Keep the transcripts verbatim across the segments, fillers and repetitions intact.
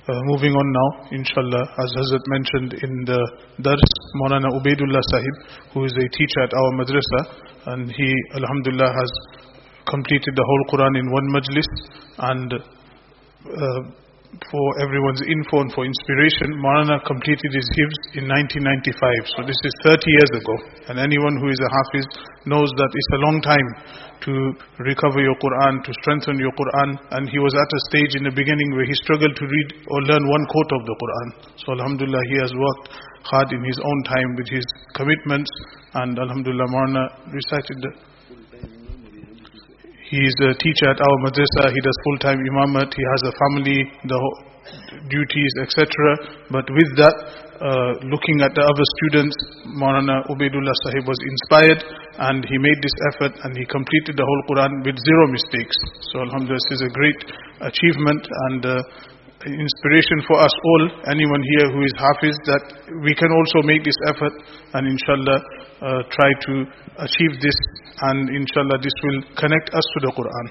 Uh, moving on now, inshallah, as Hazrat mentioned in the Dars, Maulana Ubaidullah Sahib, who is a teacher at our madrasa, and he, alhamdulillah, has completed the whole Quran in one majlis. And uh, for everyone's info and for inspiration, Maulana completed his hifz in nineteen ninety-five, so this is thirty years ago. And anyone who is a hafiz knows that it's a long time to recover your Quran, to strengthen your Quran. And he was at a stage in the beginning where he struggled to read or learn one quote of the Quran. So alhamdulillah, he has worked hard in his own time with his commitments, and alhamdulillah, Maulana recited the He is a teacher at our madrasa, he does full-time imamat, he has a family, the duties, et cetera. But with that, uh, looking at the other students, Maulana Ubaidullah Sahib was inspired, and he made this effort, and he completed the whole Quran with zero mistakes. So alhamdulillah, this is a great achievement and uh, inspiration for us all, anyone here who is hafiz, that we can also make this effort and inshallah uh, try to achieve this, and inshallah this will connect us to the Quran.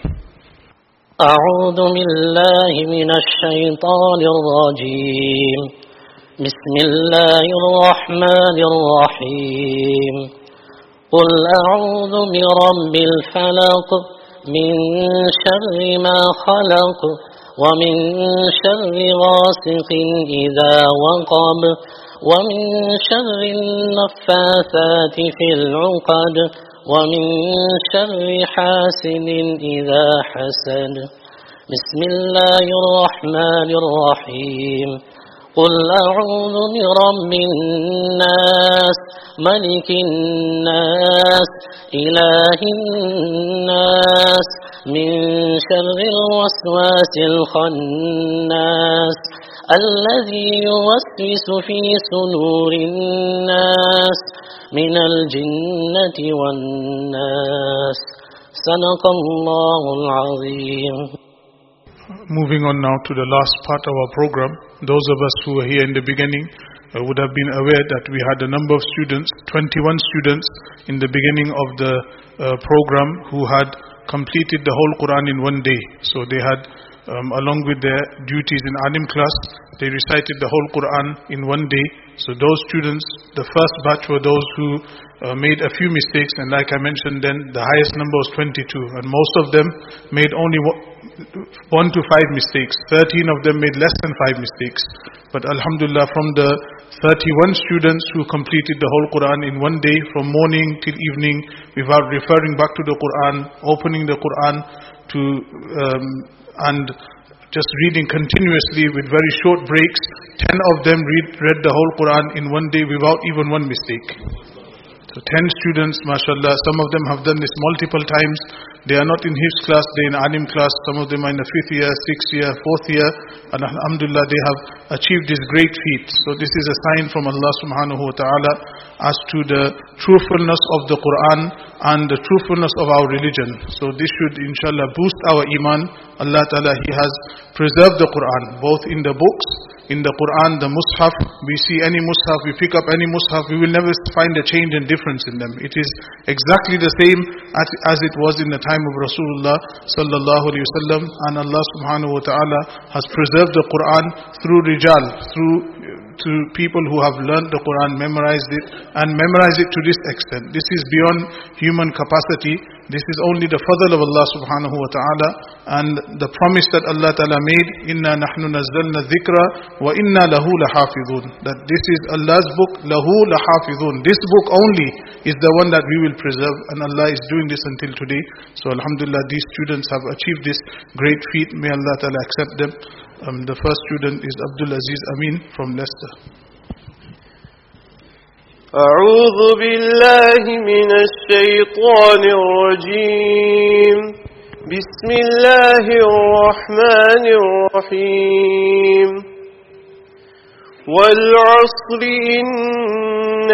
أعوذ بالله من الشيطان الرجيم بسم الله الرحمن الرحيم قل أعوذ برب الفلق من شر ما خلق ومن شر غاسق إذا وقب ومن شر النفاثات في العقد ومن شر حاسد إذا حسد بسم الله الرحمن الرحيم قل أعوذ برب الناس ملك الناس إله الناس من شر الوسواس الخناس الذي يوسوس في صدور الناس من الجنة والناس صدق الله العظيم. Moving on now to the last part of our program. Those of us who were here in the beginning uh, would have been aware that we had a number of students, twenty-one students in the beginning of the uh, program, who had completed the whole Quran in one day. So they had, um, along with their duties in Alim class, they recited the whole Quran in one day. So those students, the first batch were those who uh, made a few mistakes, and like I mentioned then, the highest number was twenty-two, and most of them made only one to five mistakes. thirteen of them made less than five mistakes. But alhamdulillah, from the thirty-one students who completed the whole Quran in one day, from morning till evening, without referring back to the Quran, opening the Quran to um, and just reading continuously with very short breaks, ten of them read, read the whole Quran in one day without even one mistake. So ten students, mashallah, some of them have done this multiple times. They are not in hifz class, they are in alim class. Some of them are in the fifth year, sixth year, fourth year. And alhamdulillah, they have achieved this great feat. So this is a sign from Allah subhanahu wa ta'ala as to the truthfulness of the Quran and the truthfulness of our religion. So this should inshallah boost our iman. Allah ta'ala, He has preserved the Quran, both in the books, in the Quran, the Mus'haf. We see any Mus'haf, we pick up any Mus'haf, we will never find a change and difference in them. It is exactly the same as it was in the time of Rasulullah sallallahu alaihi wasallam. And Allah subhanahu wa ta'ala has preserved the Quran through rijal, through to people who have learned the Quran, memorized it, and memorized it to this extent. This is beyond human capacity. This is only the fadl of Allah subhanahu wa ta'ala, and the promise that Allah ta'ala made, Inna nahnu nazzalna dhikra wa inna lahu lahafidhun. That this is Allah's book, lahu lahafidhun. This book only is the one that we will preserve, and Allah is doing this until today. So alhamdulillah, these students have achieved this great feat. May Allah ta'ala accept them. Um, the first student is Abdul Aziz Amin from Leicester. أعوذ بالله من الشيطان الرجيم بسم الله الرحمن الرحيم والعصر إن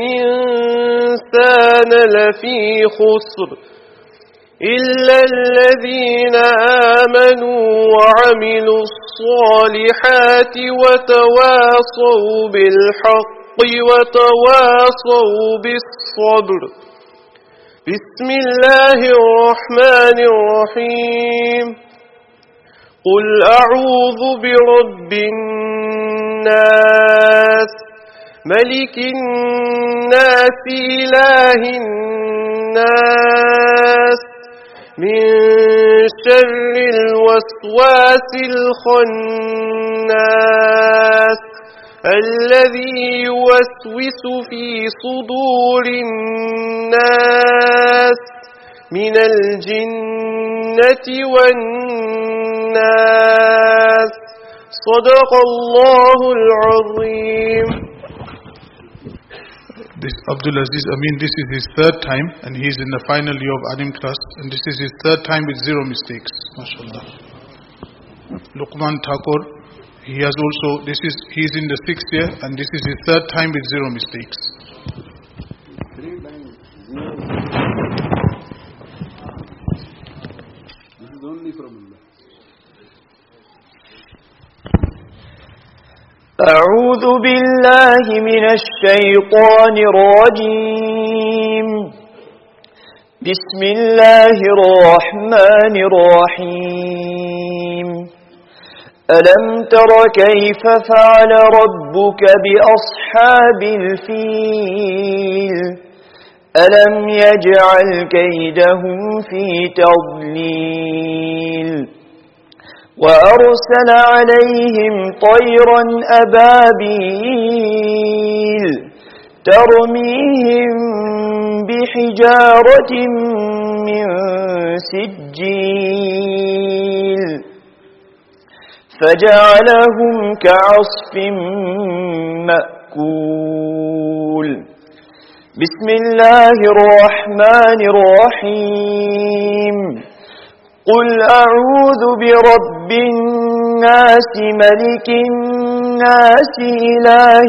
الإنسان لفي خسر إلا الذين آمنوا وعملوا الصالحات وتواصوا بالحق وتواصوا بالصبر بسم الله الرحمن الرحيم قل أعوذ برب الناس ملك الناس إله الناس من شر الوسواس الخناس الذي يوسوس في صدور الناس من الجنة والناس صدق الله العظيم. This Abdul Aziz Amin, this is his third time and he is in the final year of Adim class and this is his third time with zero mistakes. MashaAllah. Luqman Thakur, he has also, this is, he is in the sixth year and this is his third time with zero mistakes. Three times zero. This is only from Allah. أعوذ بالله من الشيطان الرجيم. بسم الله الرحمن الرحيم. ألم تر كيف فعل ربك بأصحاب الفيل ألم يجعل كيدهم في تضليل وأرسل عليهم طيرا أبابيل ترميهم بحجارة من سجيل فجعلهم كعصف مأكول. بسم الله الرحمن الرحيم. قل أعوذ برب الناس ملك الناس إله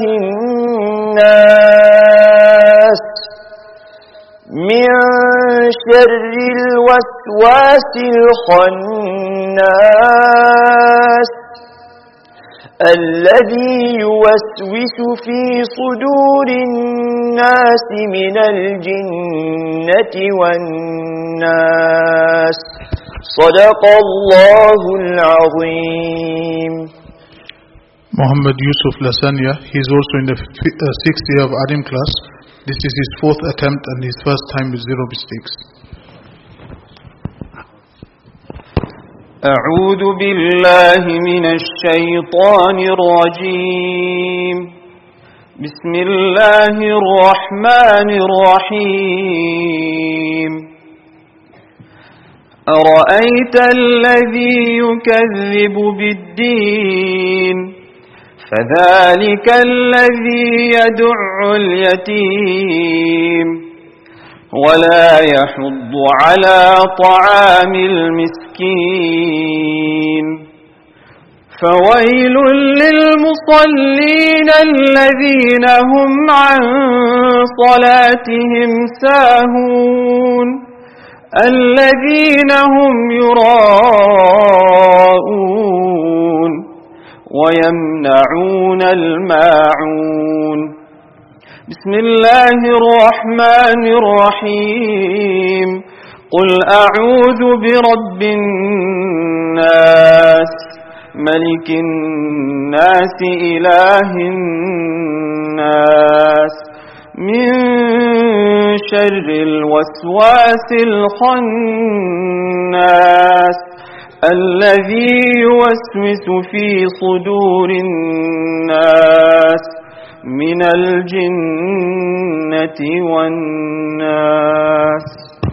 الناس من شر الوسواس الخناس الذي يوسوس في صدور الناس من الجنة والناس صدق الله العظيم. Muhammad Yusuf Lasania, he is also in the sixth year of Adim class. This is his fourth attempt and his first time with zero mistakes. أعوذ بالله من الشيطان الرجيم. بسم الله الرحمن الرحيم. أرأيت الذي يكذب بالدين فذلك الذي يدع اليتيم ولا يحض على طعام المسكين فويل للمصلين الذين هم عن صلاتهم ساهون الذين هم يراءون ويمنعون الماعون. بسم الله الرحمن الرحيم. قل أعوذ برب الناس ملك الناس إله الناس من شر الوسواس الخناس الذي يوسوس في صدور الناس من الجنة والناس.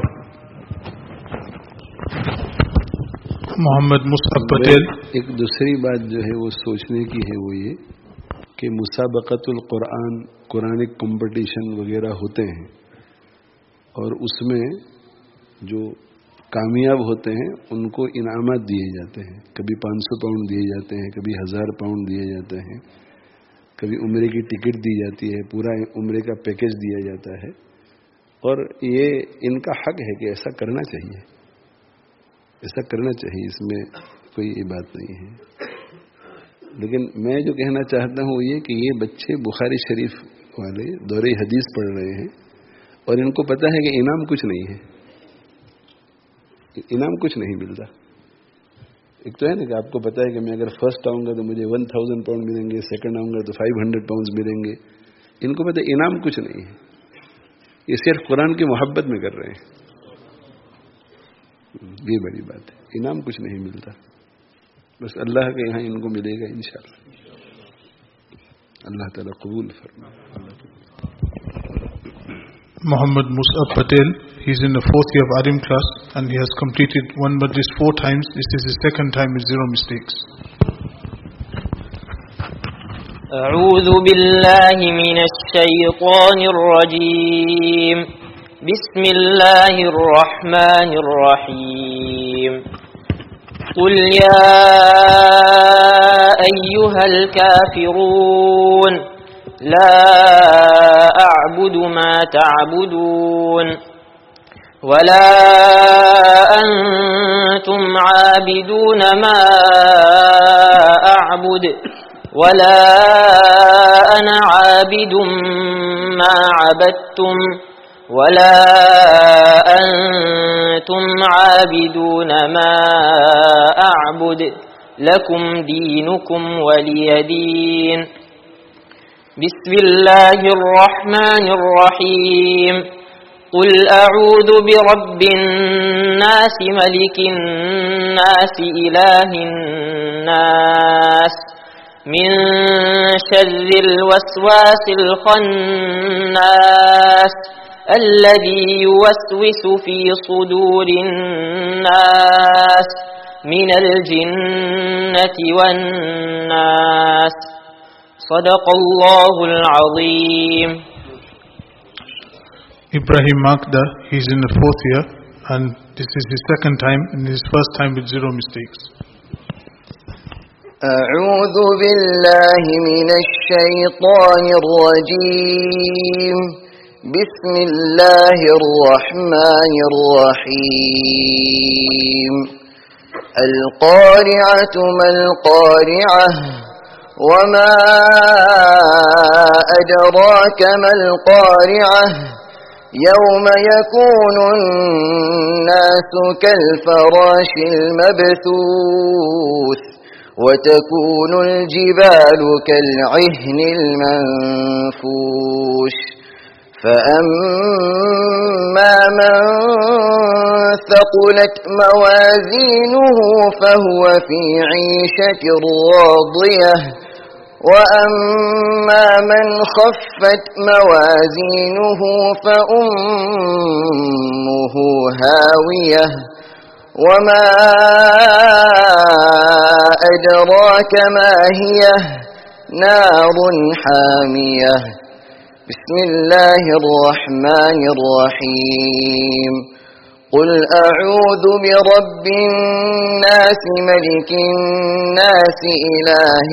Mohammad Musab Patel. एक दूसरी बात जो है वो सोचने की है वो ये कि मुसाबक़तुल कुरान कुरानिक कंपटीशन वगैरह होते हैं और उसमें जो कामयाब होते हैं उनको इनामात दिए जाते हैं. कभी पाँच सौ पाउंड दिए जाते हैं, कभी हज़ार पाउंड दिए जाते हैं, कभी उम्रे की टिकट दी जाती है, पूरा उम्रे का पैकेज दिया जाता है. और ये इनका हक है कि ऐसा करना चाहिए, ऐसा करना चाहिए, इसमें कोई ये बात नहीं है. लेकिन मैं जो कहना चाहता हूँ ये कि ये बच्चे बुखारी शरीफ वाले दौरे हदीस पढ़ रहे हैं और इनको पता है कि इनाम कुछ नहीं है, इनाम कुछ नहीं मिलता. एक तो है ना कि आपको पता है कि मैं अगर फर्स्ट आऊंगा तो मुझे वन थाउजेंड पाउंड मिलेंगे, सेकंड आऊंगा तो फाइव हंड्रेड पाउंड मिलेंगे। इनको पता है इनाम कुछ नहीं है, ये सिर्फ कुरान की मोहब्बत में कर रहे हैं। ये बड़ी बात है, इनाम कुछ नहीं मिलता, बस अल्लाह के यहाँ इनको मिलेगा इंशाअल्लाह। अल्लाह ताला कबूल फरमाए। Muhammad Musab Patel, he is in the fourth year of Arim class and he has completed one majlis four times. This is his second time with zero mistakes. أعوذ بالله من الشيطان الرجيم. بسم الله الرحمن الرحيم. قل يا أيها الكافرون لا أعبد ما تعبدون ولا أنتم عابدون ما أعبد ولا أنا عابد ما عبدتم ولا أنتم عابدون ما أعبد لكم دينكم ولي دين. بسم الله الرحمن الرحيم. قل أعوذ برب الناس ملك الناس إله الناس من شر الوسواس الخناس الذي يوسوس في صدور الناس من الجنة والناس. صدق الله العظيم. Ibrahim Makda, he is in the fourth year and this is his second time and his first time with zero mistakes. أعوذ بالله من الشيطان الرجيم. بسم الله الرحمن الرحيم. القارعة ما القارعة وما أدراك ما القارعة يوم يكون الناس كالفراش المبثوث وتكون الجبال كالعهن المنفوش فأما من ثقلت موازينه فهو في عيشة راضية وأما من خفت موازينه فأمه هاوية وما أدراك ما هي نار حامية. بسم الله الرحمن الرحيم. قل أعوذ برب الناس ملك الناس إله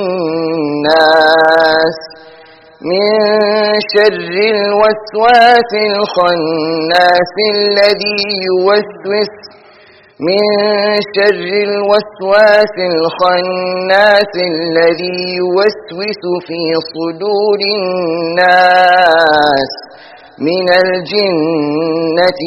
الناس من شر الوسواس الخناس الذي يوسوس من شر الوسواس الخناس الذي يوسوس في صدور الناس من الجنة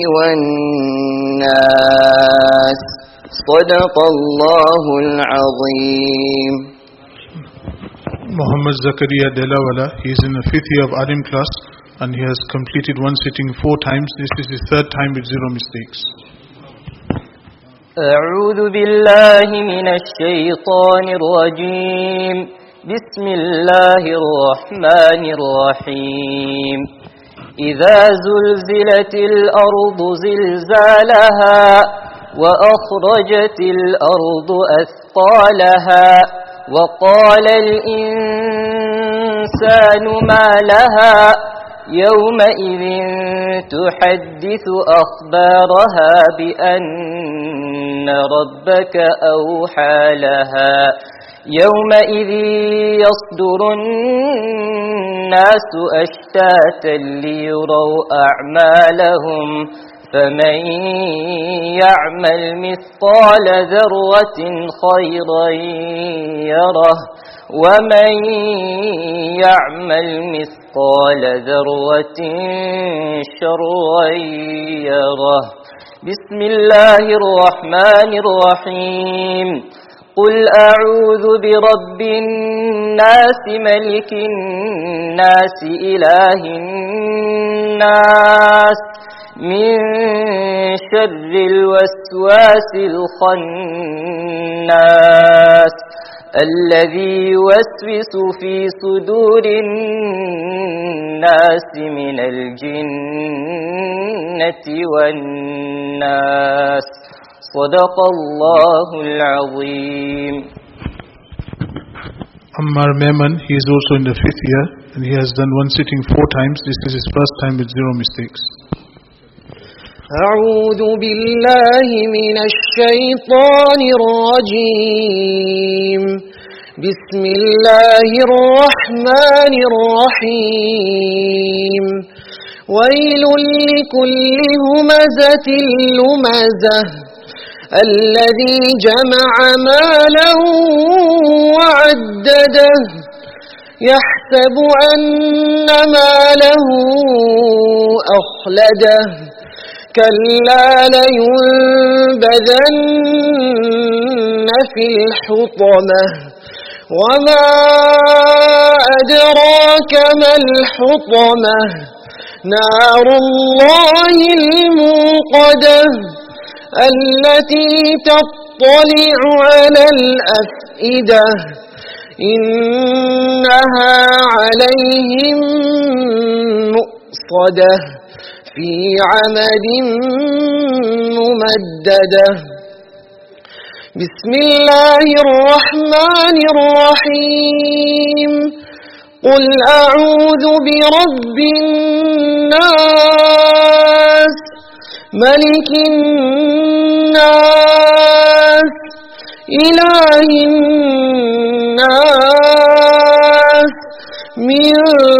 والناس. صدق الله العظيم. Muhammad Zakaria Delawala, he is in the fifth year of Arim class and he has completed one sitting four times. This is his third time with zero mistakes. أعوذ بالله من الشيطان الرجيم. بسم الله الرحمن الرحيم. إذا زلزلت الأرض زلزالها وأخرجت الأرض أثقالها وقال الإنسان ما لها يومئذ تحدث أخبارها بأن ربك أوحى لها يومئذ يصدر الناس أشتاتا ليروا أعمالهم فمن يعمل مثقال ذرة خيرا يره ومن يعمل مثقال ذرة شرا يره. بسم الله الرحمن الرحيم قل أعوذ برب الناس ملك الناس إله الناس من شر الوسواس الخناس الذي يوسوس في صدور الناس من الجنة والناس صدق الله العظيم. Ammar Mehman, he is also in the fifth year and he has done one sitting four times. This is his first time with zero mistakes. أعوذ بالله من الشيطان الرجيم بسم الله الرحمن الرحيم ويل لكل همزة لمزة الذي جمع ماله وعدده يحسب أن ماله أخلده كلا لينبذن في الحطمة وما أدراك ما الحطمة نار الله الموقدة التي تطلع على الأفئدة إنها عليهم مؤصدة في عمد ممددة. بسم الله الرحمن الرحيم قل أعوذ برب الناس ملك الناس إله الناس من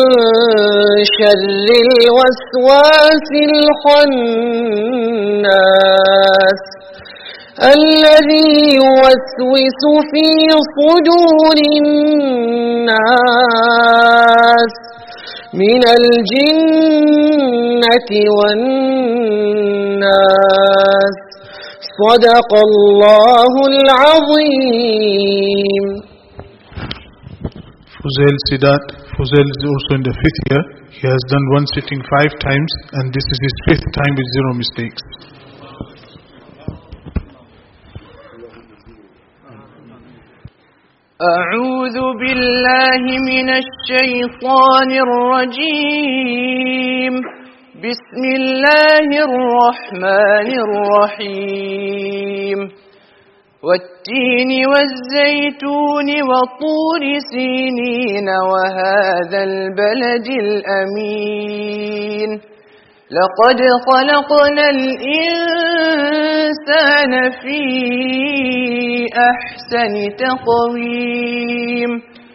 شر الوسواس الخناس الذي يوسوس في صدور الناس من الجنة والناس صدق الله العظيم. Fuzail Sidat, Fuzail is also in the fifth year. He has done one sitting five times and this is his fifth time with zero mistakes. أعوذ بالله من الشيطان الرجيم بسم الله الرحمن الرحيم والتين والزيتون وطور سينين وهذا البلد الأمين لقد خلقنا الإنسان في أحسن تقويم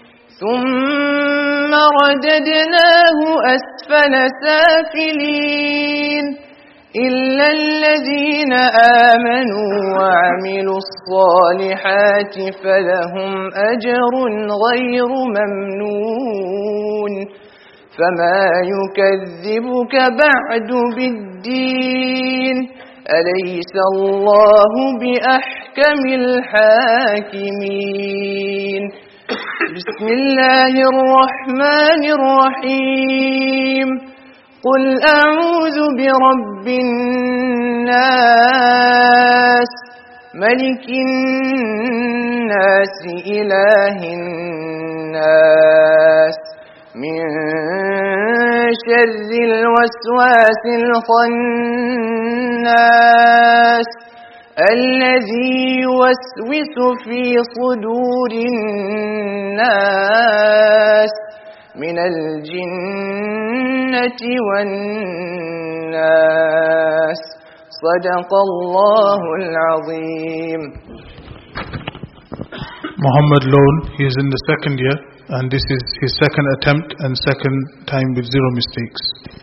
ثم رددناه أسفل سافلين إلا الذين آمنوا وعملوا الصالحات فلهم أجر غير ممنون فما يكذبك بعد بالدين أليس الله بأحكم الحاكمين. بسم الله الرحمن الرحيم قل أعوذ برب الناس ملك الناس إله الناس من شر الوسواس الخناس الذي يوسوس في صدور الناس من الجنة والناس صدق الله العظيم. Muhammad Lone, he is in the second year and this is his second attempt and second time with zero mistakes.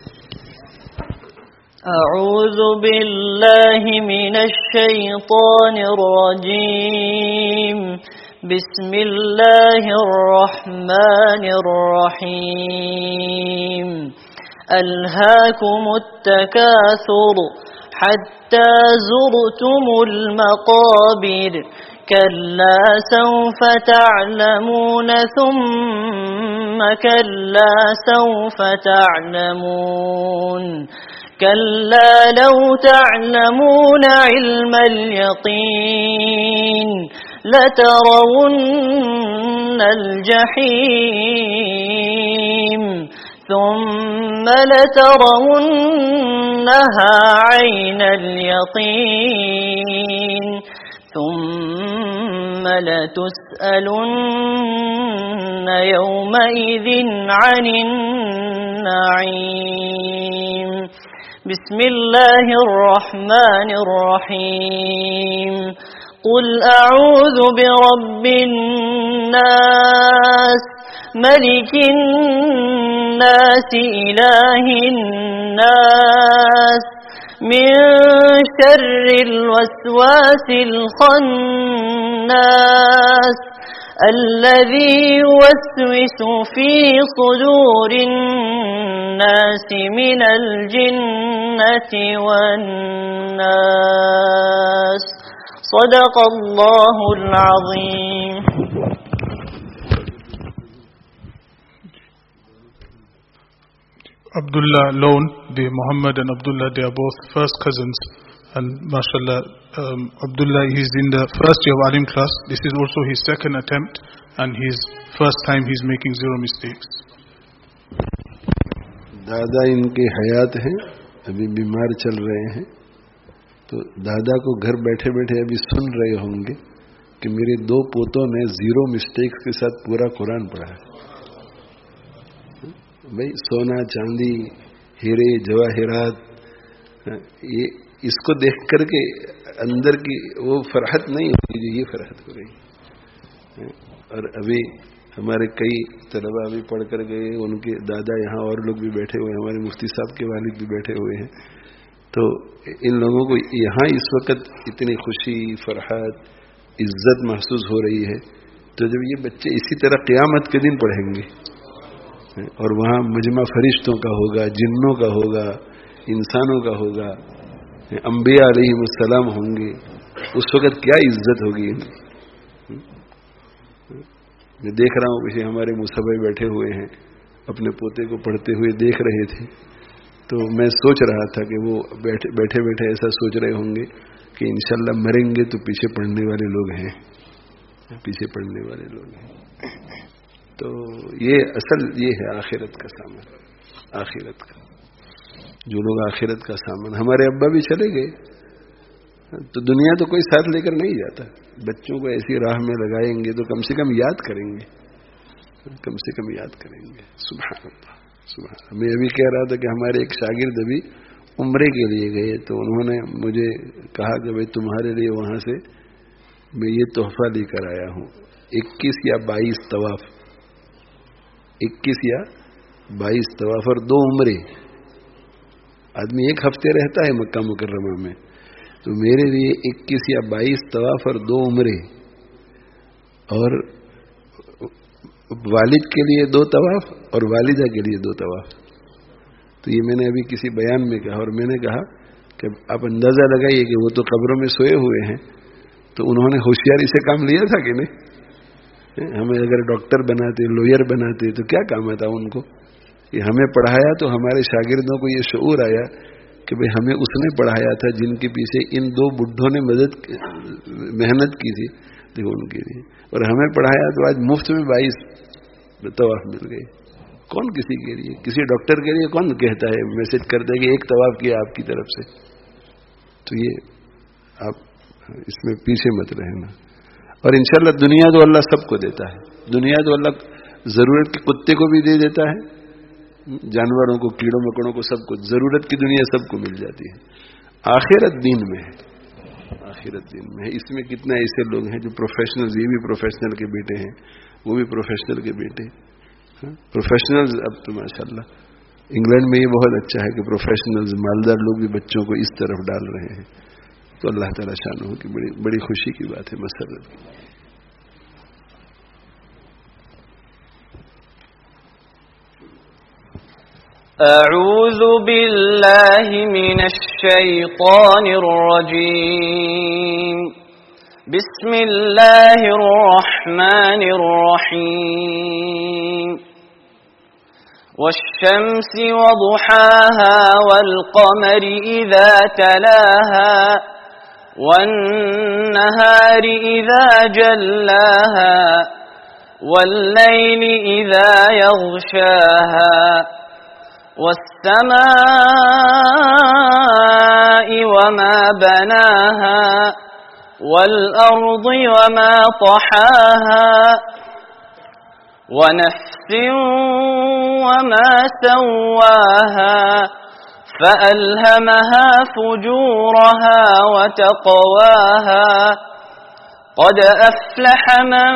أعوذ بالله من الشيطان الرجيم بسم الله الرحمن الرحيم ألهاكم التكاثر حتى زرتم المقابر كلا سوف تعلمون ثم كلا سوف تعلمون كلا لو تعلمون علم اليقين لترون الجحيم ثم لترونها عين اليقين ثم لتسألن يومئذ عن النعيم. بسم الله الرحمن الرحيم. قل أعوذ برب الناس ملك الناس إله الناس من شر الوسواس الخناس الذي يوسوس في صدور الناس من الجنة والناس. صدق الله العظيم. Abdullah Lone, the Muhammad and Abdullah, they are both first cousins, and mashallah, um, Abdullah is in the first year of Alim class. This is also his second attempt and his first time he's making zero mistakes. दादा इनके हयात हैं, अभी बीमार चल रहे हैं, तो दादा को घर बैठे बैठे अभी सुन रहे होंगे कि मेरे दो पोतों ने जीरो मिस्टेक्स के साथ पूरा कुरान पढ़ा है. भाई सोना चांदी हीरे जवाहरात, ये इसको देख करके अंदर की वो फरहत नहीं होती जो ये फरहत हो रही. और अभी हमारे कई तलबा अभी पढ़ कर गए, उनके दादा यहाँ और लोग भी बैठे हुए हैं, हमारे मुफ्ती साहब के वालिद भी बैठे हुए हैं. तो इन लोगों को यहाँ इस वक्त इतनी खुशी, फरहत, इज्जत महसूस हो रही है. तो जब ये बच्चे इसी तरह क़यामत के दिन पढ़ेंगे और वहाँ मजमा फरिश्तों का होगा, जिन्नों का होगा, इंसानों का होगा, अंबिया अलैहिमुस्सलाम होंगे, उस वक्त क्या इज्जत होगी. मैं देख रहा हूँ कि हमारे मुसब्बे बैठे हुए हैं, अपने पोते को पढ़ते हुए देख रहे थे, तो मैं सोच रहा था कि वो बैठे बैठे बैठे ऐसा सोच रहे होंगे कि इंशाल्लाह मरेंगे तो पीछे पढ़ने वाले लोग हैं, पीछे पढ़ने वाले लोग हैं. तो ये असल ये है आखिरत का सामान, आखिरत का. जो लोग आखिरत का सामान, हमारे अब्बा भी चले गए तो दुनिया तो कोई साथ लेकर नहीं जाता. बच्चों को ऐसी राह में लगाएंगे तो कम से कम याद करेंगे, कम से कम याद करेंगे. सुभान अल्लाह, सुभान. मैं अभी कह रहा था कि हमारे एक शागिर्द अभी उम्रे के लिए गए, तो उन्होंने मुझे कहा कि भाई तुम्हारे लिए वहां से मैं ये तोहफा लेकर आया हूँ, इक्कीस या बाईस तवाफ, इक्कीस या बाईस तवाफ और दो उम्रे. आदमी एक हफ्ते रहता है मक्का मुकर्रमा में, तो मेरे लिए इक्कीस या बाईस तवाफ और दो उम्रे, और वालिद के लिए दो तवाफ और वालिदा के लिए दो तवाफ. तो ये मैंने अभी किसी बयान में कहा, और मैंने कहा कि आप अंदाजा लगाइए कि वो तो कब्रों में सोए हुए हैं, तो उन्होंने होशियारी से काम लिया था कि नहीं. हमें अगर डॉक्टर बनाते, लॉयर बनाते तो क्या काम आता उनको. ये हमें पढ़ाया तो हमारे शागिर्दों को ये शऊर आया कि भाई हमें उसने पढ़ाया था जिनके पीछे इन दो बुढ़ों ने मदद मेहनत की थी, देखो उनके लिए. और हमें पढ़ाया तो आज मुफ्त में बाईस तवाफ मिल गए. कौन किसी के लिए, किसी डॉक्टर के लिए कौन कहता है, मैसेज करता है कि एक तवाफ किया आपकी तरफ से. तो ये आप इसमें पीछे मत रहना. और इंशाल्लाह दुनिया तो अल्लाह सबको देता है, दुनिया तो अल्लाह जरूरत के कुत्ते को भी दे देता है, जानवरों को, कीड़ों मकोड़ों को, सबको जरूरत की दुनिया सबको मिल जाती है. आखिरत दीन में है, आखिरत दीन में है. इसमें कितने ऐसे लोग हैं जो प्रोफेशनल्स, ये भी प्रोफेशनल के बेटे हैं, वो भी प्रोफेशनल के बेटे. प्रोफेशनल्स अब तो माशाल्लाह इंग्लैंड में ये बहुत अच्छा है कि प्रोफेशनल्स, मालदार लोग भी बच्चों को इस तरफ डाल रहे हैं. तो अल्लाह ताला शान हो कि बड़ी बड़ी खुशी की बात है, मसरत की. أعوذ بالله من الشيطان الرجيم. بسم الله الرحمن الرحيم. والشمس وضحاها والقمر إذا تلاها والنهار إذا جلاها والليل إذا يغشاها والسماء وما بناها والأرض وما طحاها ونفس وما سواها فألهمها فجورها وتقواها قد أفلح من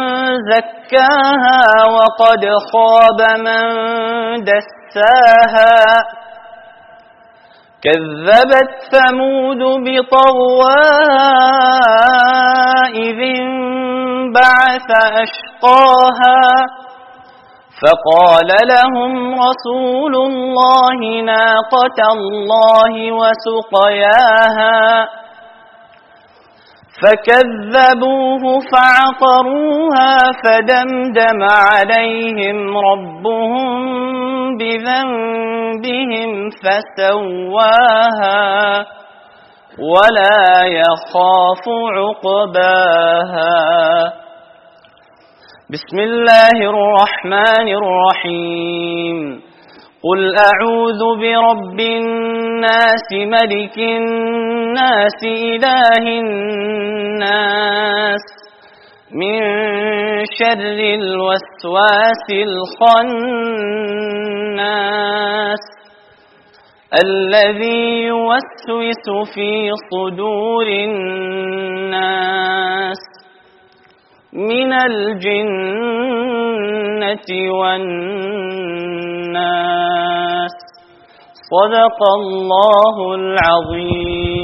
زكاها وقد خاب من دساها كذبت ثمود بطغواها إذ انبعث أشقاها فقال لهم رسول الله ناقة الله وسقياها فكذبوه فعقروها فدمدم عليهم ربهم بذنبهم فسواها ولا يخاف عقباها. بسم الله الرحمن الرحيم. قل أعوذ برب الناس ملك الناس إله الناس من شر الوسواس الخناس الذي يوسوس في صدور الناس من الجنة والناس. صدق الله العظيم.